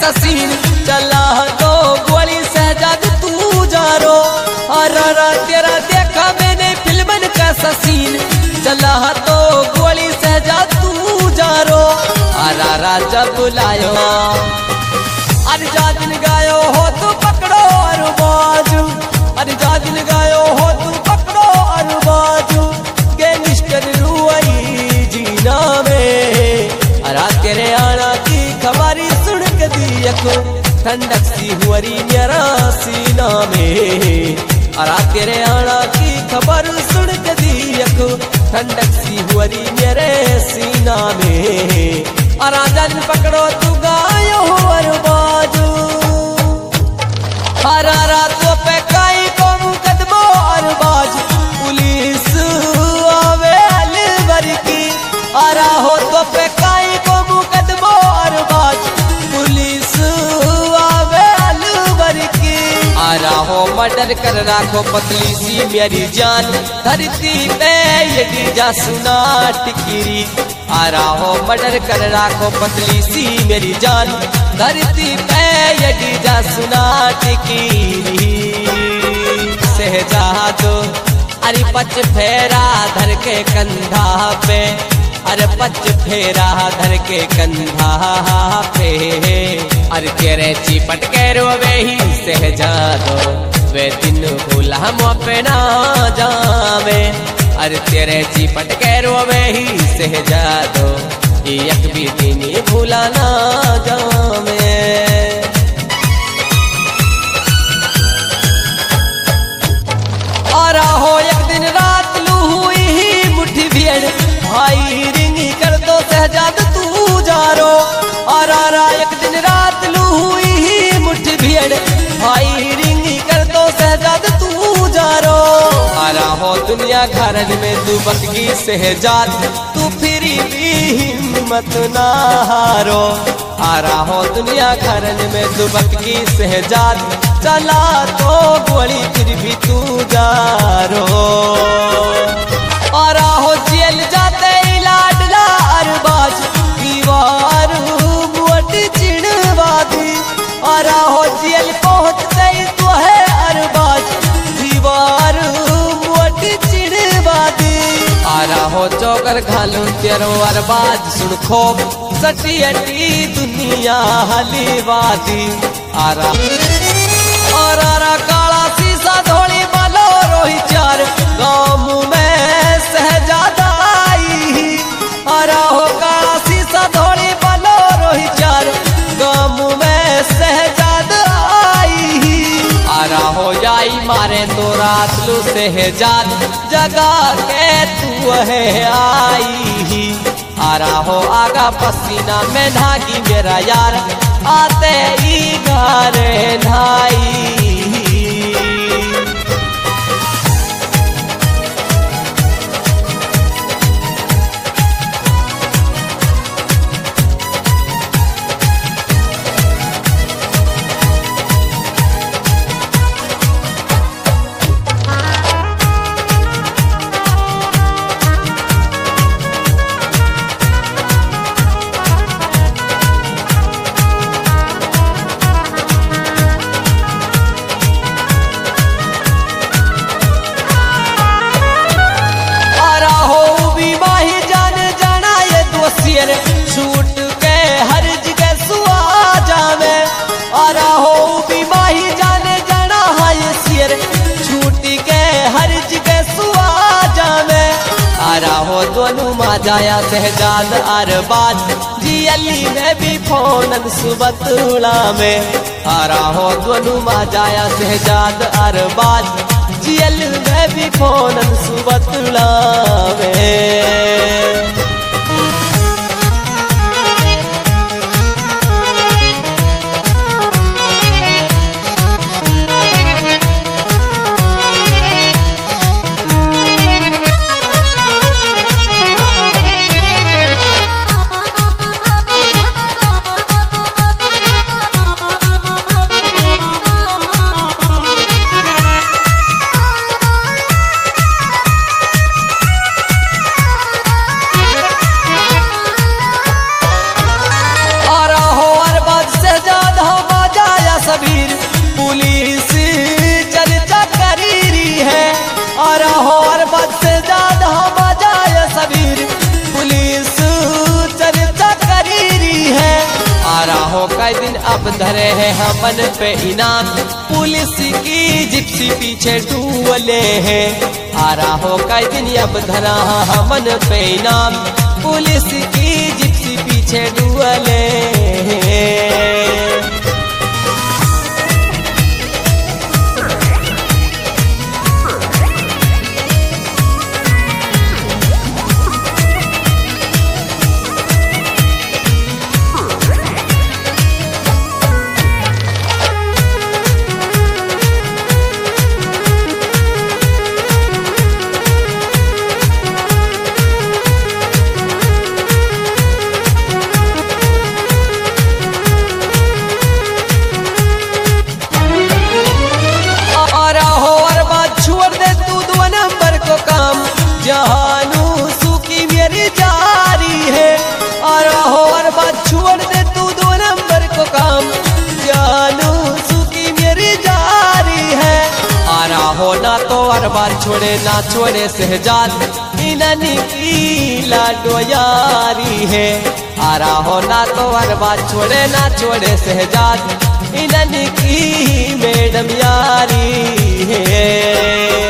Scene चला तो गोली सहजाद तू जारो। अरारा तेरा देखा मैंने फिल्मन का सीन चला तो गोली सहजाद तू जारो। अरारा जब बुलायो अरे जा दिन गायो हो तू पकड़ो और बाजू। अरे जा दिन गायो हो तू पकड़ो और बाजू। गैंगस्टर रुआई जीना में अरा तेरे आना की खबरी सुन के दी अखो ठंडक सी हुरी मेरा सीना में। अरा तेरे आना की खबर सुन के दी अखो ठंडक सी हुरी मेरे सीना में। अरा जान पकड़ो तू गायो और बाजू। अरा रातों पे काई को मुकदमो और बाजू पुलिस आवे अलवर की। अरा हो तो पे काई को मुकदमो और बाजू पुलिस आवे अलवर की। अरा हो मर्डर कर राखो पतली सी मेरी जान धरती पे ये जा सुना टिकिरी। आरा हो मर्डर कर राखो पतली सी मेरी जान धरती पे ये जा सुना टिकिरी। सहजादो अरे पच फेरा धर के कंधा पे। अरे पच फेरा धर के कंधा पे। अरे तेरे चिपट के रोवे ही सहजादो वे दिन भूला हम अपना जावे। अरे तेरे चिपट के रोवे ही सहजादो एक भी दिन भूला ना जावे। और हो एक दिन रात लू हुई ही मुट्ठी भीड़ भाई रिंगी कर दो सहजाद तू जारो। और एक दिन रात लू हुई ही मुट्ठी भीड़ भाई रिंगी कर दो सहजाद तू जारो। आरा हो दुनिया घरन में तू बतगी सहजाद तू फिरी भी हिम्मत ना हारो। आरा हो दुनिया घरन में तू बतगी सहजाद चला तो गोली फिर भी तू जारो। आरा हो जेल जाते लाडला अरबाज दीवार मोट चिड़वादी। आरा हो जेल पहुंचते तो है अरबाज दीवार मोट चिड़वादी। आरा हो चौकर घालू तेरो अरबाज सुन खोब सटी अटी दुनिया हलीवादी। आरा और आरा काला शीशा धोली बालो रोही चार गाँव में सहजादा आई। आरा हो काला शीशा धोली बालो रोही चार गाँव में सहजादा आई। आरा हो जाई मारे तो रात लू सहजाद जगा के तू है आई। आरा हो आगा पसीना में नागी मेरा यार आते ही घर ढाई। छूट के हर जगह सुआ जावे। और हो भी माही जाने जाना है शेर छूट के हर जगह सुआ जावे। आरा हो दोनों मा जाया सहजाद अरबाज जियली में भी फोनन सुबतुला में। आरा हो दोनों मा जाया सहजाद अरबाज जियल में भी फोनन सुबतुला में। कई दिन अब धरे हैं हमन पे इनाम, पुलिस की जिप्सी पीछे डूले हैं। आ रहा हो कई दिन अब धरा हमन पे इनाम, पुलिस की जिप्सी पीछे डूले हैं। जहानू सूखी मेरी जारी है, और हो और बात छोड़ दे तू 2 नंबर को काम, जानू सूखी मेरी जारी है। आ रहा हो ना तो और बात छोड़े ना छोड़े शहजाद, इन्हीं की लाडो यारी है। आ रहा हो ना तो और बात छोड़े ना छोड़े शहजाद, इन्हीं की मैडम यारी है।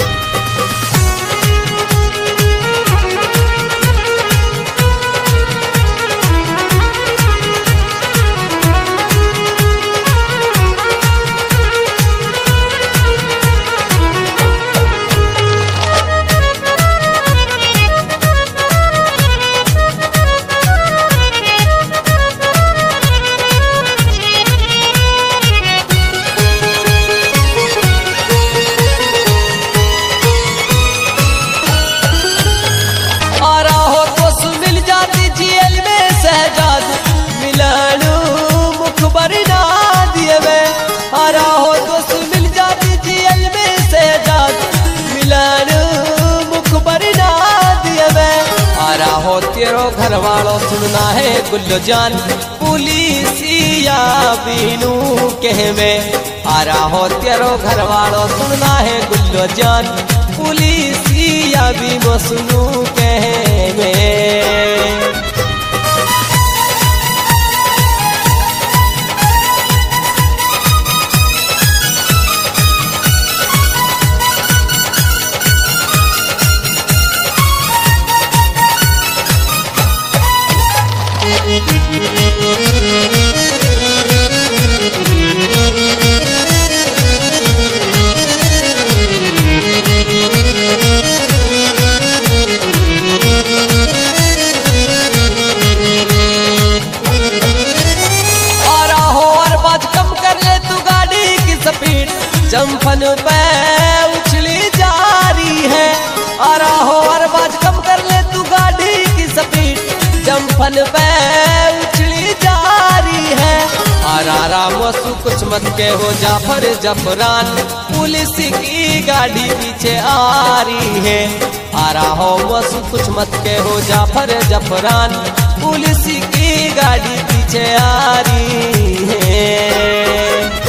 तेरो घर वालों सुनना है गुल्लो जान, पुलिसिया बीनू कह में। आ रहा हो तेरो घर वालों सुनना है गुल्लो जान, पुलिसिया बीनो सुनू कह में। जंफन पे उछली जारी है, आ रहा हो और बाज कम कर ले तू गाड़ी की स्पीड, जंफन पे उछली जारी है। आरामोसु कुछ मत के हो जाफर जफरान, पुलिस की गाड़ी पीछे आ रही है। आरामोसु कुछ मत के हो जाफर जफरान, पुलिस की गाड़ी पीछे आ रही है।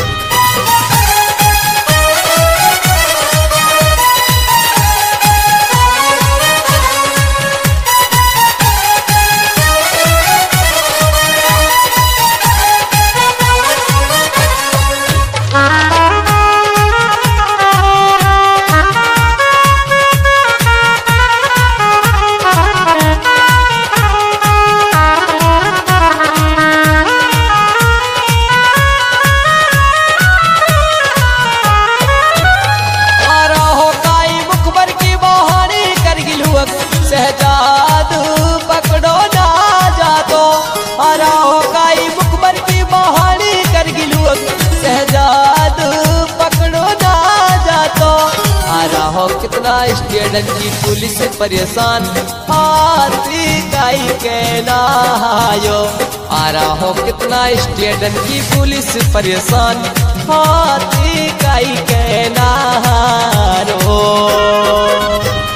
शहजाद पकड़ो ना जातो, आरा हो काई मुखबर की बहानी कर गिलुक, शहजाद पकड़ो ना जातो। आरा हो कितना स्टेशन की पुलिस परेशान, हाथी काई के नायो। आरा हो कितना स्टेशन की पुलिस परेशान, हाथी काई के नारो।